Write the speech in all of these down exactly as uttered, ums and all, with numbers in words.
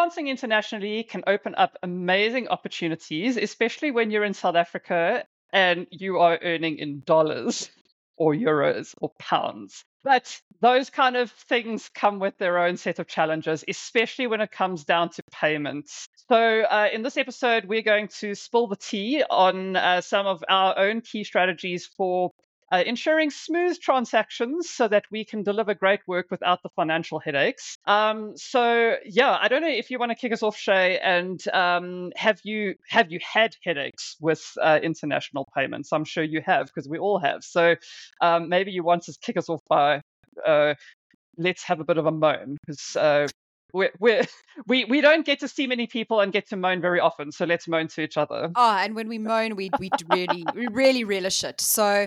freelancing internationally can open up amazing opportunities, especially when you're in South Africa and you are earning in dollars or euros or pounds. But those kind of things come with their own set of challenges, especially when it comes down to payments. So, uh, in this episode, we're going to spill the tea on uh, some of our own key strategies for uh, ensuring smooth transactions so that we can deliver great work without the financial headaches. Um, so, yeah, I don't know if you want to kick us off, Shay, and um, have you have you had headaches with uh, international payments? I'm sure you have, because we all have. So, um, maybe you want to kick us off by uh, let's have a bit of a moan, because uh, we're, we're, we we don't get to see many people and get to moan very often. So let's moan to each other. Oh, and when we moan, we we really we really relish it. So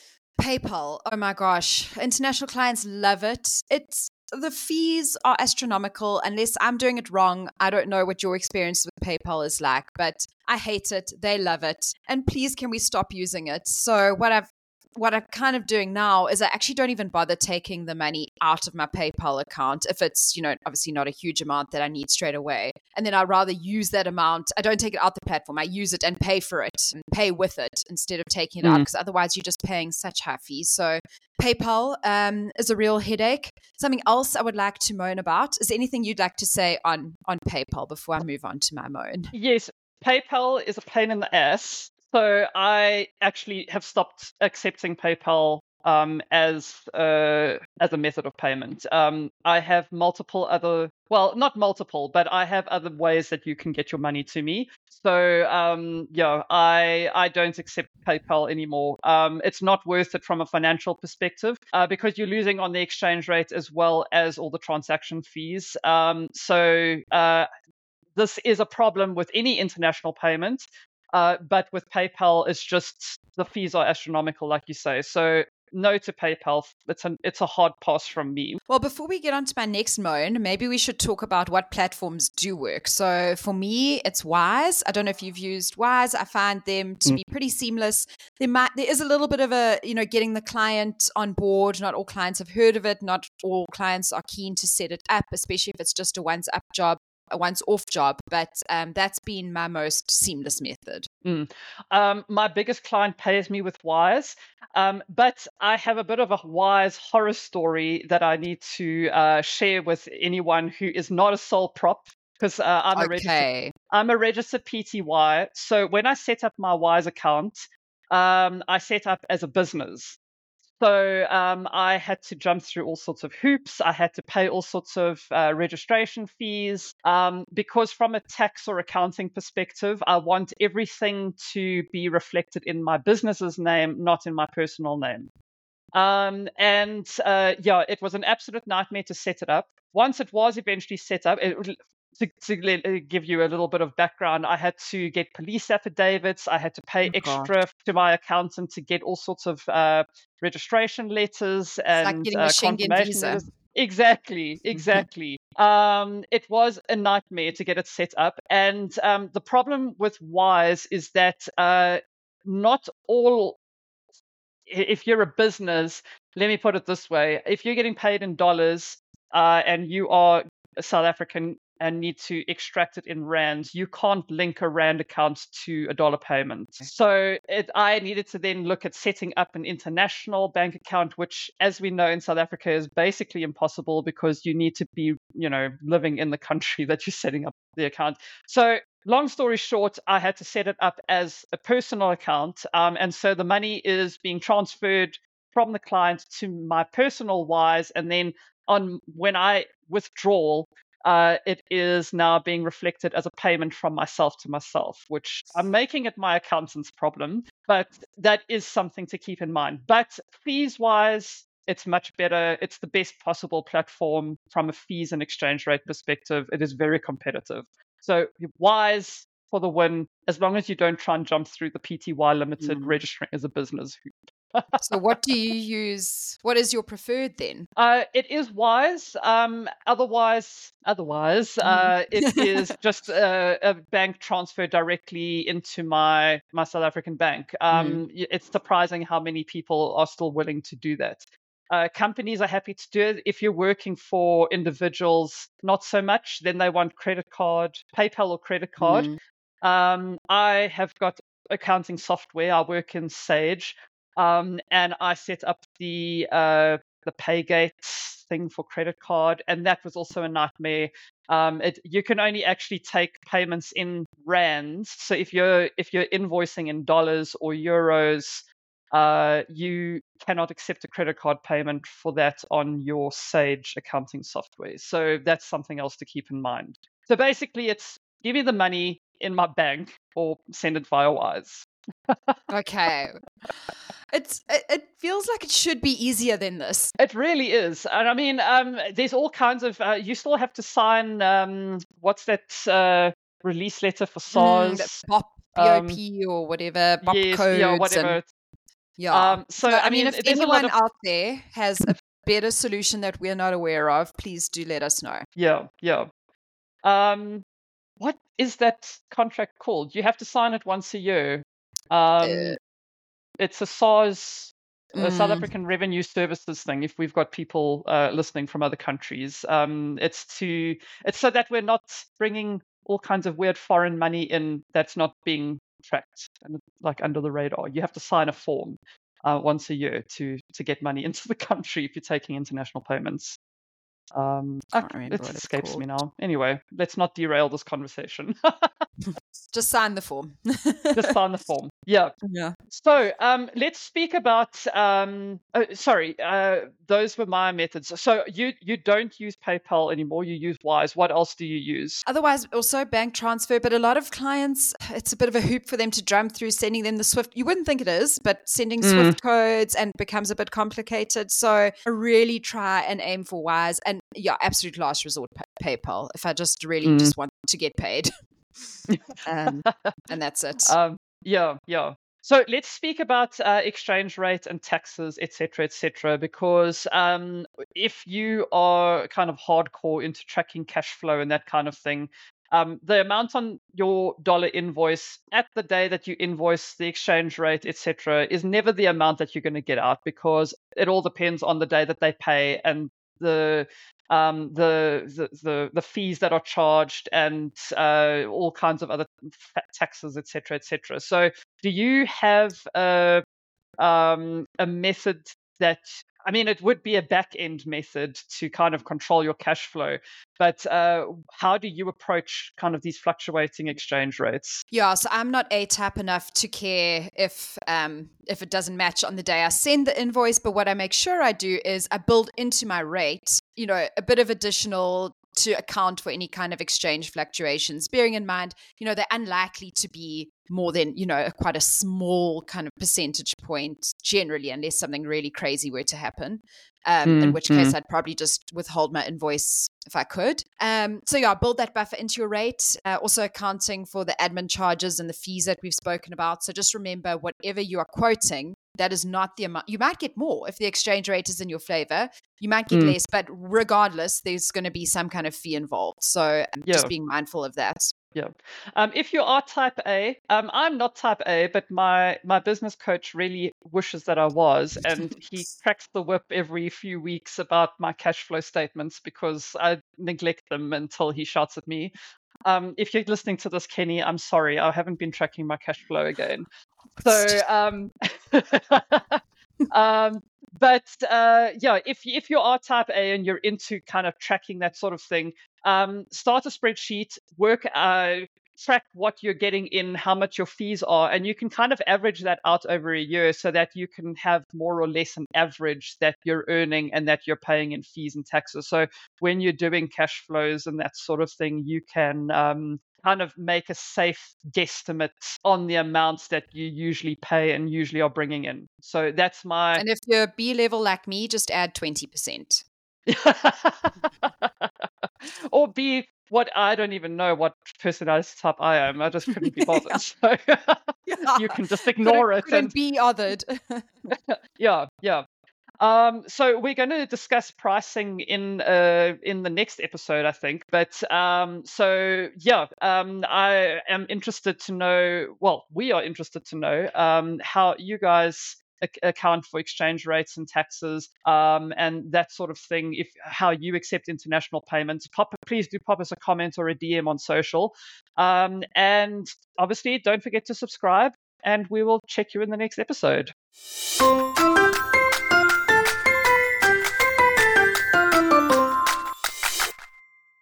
PayPal, oh my gosh, international clients love it. It's the fees are astronomical. Unless I'm doing it wrong, I don't know what your experience with PayPal is like, but I hate it. They love it, and please, can we stop using it? So what I've what I'm kind of doing now is I actually don't even bother taking the money out of my PayPal account if it's, you know, obviously not a huge amount that I need straight away. And then I'd rather use that amount. I don't take it out the platform. I use it and pay for it and pay with it instead of taking it out, Mm. because otherwise you're just paying such high fees. So PayPal um, is a real headache. Something else I would like to moan about. Is there anything you'd like to say on, on PayPal before I move on to my moan? Yes, PayPal is a pain in the ass. So I actually have stopped accepting PayPal um, as uh, as a method of payment. Um, I have multiple other, well, not multiple, but I have other ways that you can get your money to me. So um, yeah, I I don't accept PayPal anymore. Um, it's not worth it from a financial perspective uh, because you're losing on the exchange rate as well as all the transaction fees. Um, so uh, this is a problem with any international payment. Uh, but with PayPal, it's just the fees are astronomical, like you say. So no to PayPal. It's a it's a hard pass from me. Well, before we get on to my next moan, maybe we should talk about what platforms do work. So for me, it's Wise. I don't know if you've used Wise. I find them to Mm. be pretty seamless. There might there is a little bit of a, you know, getting the client on board. Not all clients have heard of it. Not all clients are keen to set it up, especially if it's just a once up job, a once off job. But um, that's been my most seamless method. Mm. Um, my biggest client pays me with Wise, um, but I have a bit of a Wise horror story that I need to uh, share with anyone who is not a sole prop, because uh, I'm a registered Okay. I'm a registered P T Y. So when I set up my Wise account, um, I set up as a business. So um, I had to jump through all sorts of hoops. I had to pay all sorts of uh, registration fees um, because, from a tax or accounting perspective, I want everything to be reflected in my business's name, not in my personal name. Um, and uh, yeah, it was an absolute nightmare to set it up. Once it was eventually set up, it, to, to let- uh, give you a little bit of background, I had to get police affidavits. I had to pay Oh, gosh. extra to my accountant to get all sorts of uh, registration letters It's like and getting a uh, Schengen confirmation visa. letters. Exactly, exactly. Um, it was a nightmare to get it set up. And um, the problem with Wise is that uh, not all if you're a business, let me put it this way: if you're getting paid in dollars uh, and you are a South African and need to extract it in rands, you can't link a rand account to a dollar payment. So it, I needed to then look at setting up an international bank account, which, as we know in South Africa, is basically impossible because you need to be, you know, living in the country that you're setting up the account. So long story short, I had to set it up as a personal account. Um, and so the money is being transferred from the client to my personal Wise. And then on when I withdraw, uh, it is now being reflected as a payment from myself to myself, which I'm making it my accountant's problem. But that is something to keep in mind. But fees wise, it's much better. It's the best possible platform from a fees and exchange rate perspective. It is very competitive. So Wise for the win, as long as you don't try and jump through the P T Y limited Mm. registering as a business. So what do you use? What is your preferred then? Uh, it is Wise. Um, otherwise, otherwise, uh, it is just a, a bank transfer directly into my my South African bank. Um, y- it's surprising how many people are still willing to do that. Uh, companies are happy to do it. If you're working for individuals, not so much. Then they want credit card, PayPal or credit card. Mm. Um, I have got accounting software. I work in Sage, um, and I set up the uh, the Paygate thing for credit card, and that was also a nightmare. Um, it, you can only actually take payments in rands. So if you're if you're invoicing in dollars or euros, uh, you cannot accept a credit card payment for that on your Sage accounting software. So that's something else to keep in mind. So basically, it's give me the money in my bank or send it via Wise. Okay. It's it, it feels like it should be easier than this. It really is. And I mean, um, there's all kinds of, uh, you still have to sign, um, what's that uh, release letter for Mm, the SARS? B O P, Um, B O P or whatever, B O P yes, codes yeah, and whatever. yeah. Um, so, So, I I mean, mean, if there's a lot anyone of, out there has a better solution that we're not aware of, please do let us know. yeah, yeah. Um, what is that contract called? You have to sign it once a year. Um, Uh, it's a SARS, a South mm, African Revenue Services thing. If we've got people uh, listening from other countries, um, it's to it's so that we're not bringing all kinds of weird foreign money in that's not being tracked and like under the radar. You have to sign a form uh, once a year to to get money into the country if you're taking international payments. Um, ah, can't remember it what it's escapes called. me now. Anyway, let's not derail this conversation. Just sign the form. Just sign the form. Yeah. Yeah. So um, let's speak about. Um, oh, sorry, uh, those were my methods. So you you don't use PayPal anymore. You use Wise. What else do you use? Otherwise, also bank transfer. But a lot of clients, it's a bit of a hoop for them to jump through sending them the Swift. You wouldn't think it is, but sending Mm, Swift codes and becomes a bit complicated. So I really try and aim for Wise. And yeah, absolute last resort, pay- PayPal. If I just really mm. just want to get paid. um, and that's it. um, yeah, yeah. So let's speak about uh, exchange rate and taxes, et cetera, et cetera. Because um, if you are kind of hardcore into tracking cash flow and that kind of thing, um, the amount on your dollar invoice at the day that you invoice, the exchange rate, et cetera, is never the amount that you're going to get out because it all depends on the day that they pay and the um, the, the the the fees that are charged and uh, all kinds of other fa- taxes, et cetera, et cetera. So, do you have a um, a method that I mean, it would be a back end method to kind of control your cash flow, but uh, how do you approach kind of these fluctuating exchange rates? Yeah, so I'm not A T A P enough to care if um, if it doesn't match on the day I send the invoice. But what I make sure I do is I build into my rate, you know, a bit of additional to account for any kind of exchange fluctuations, bearing in mind, you know, they're unlikely to be more than, you know, quite a small kind of percentage point generally, unless something really crazy were to happen. Um, in Mm, which mm, case I'd probably just withhold my invoice if I could. Um, so yeah, build that buffer into your rate. Uh, also accounting for the admin charges and the fees that we've spoken about. So just remember, whatever you are quoting, that is not the amount. You might get more if the exchange rate is in your favor. You might get mm, less, but regardless, there's going to be some kind of fee involved. So um, yeah. just being mindful of that. Yeah. Um, if you are type A, um, I'm not type A, but my my business coach really wishes that I was, and he cracks the whip every few weeks about my cash flow statements because I neglect them until he shouts at me. Um, if you're listening to this, Kenny, I'm sorry, I haven't been tracking my cash flow again. So, um, um, but uh, yeah, if if you are type A and you're into kind of tracking that sort of thing, um, start a spreadsheet, work, uh, track what you're getting in, how much your fees are, and you can kind of average that out over a year so that you can have more or less an average that you're earning and that you're paying in fees and taxes. So when you're doing cash flows and that sort of thing, you can um, kind of make a safe guesstimate on the amounts that you usually pay and usually are bringing in. So that's my. And if you're B level like me, just add twenty percent. Or be what I don't even know what personality type I am. I just couldn't be bothered. So you can just ignore it. Couldn't And be othered. yeah, yeah. Um, so we're going to discuss pricing in uh, in the next episode, I think. But um, so yeah, um, I am interested to know. Well, we are interested to know um, how you guys ac- account for exchange rates and taxes um, and that sort of thing. If how you accept international payments, pop, please do pop us a comment or a D M on social. Um, and obviously, don't forget to subscribe, and we will check you in the next episode.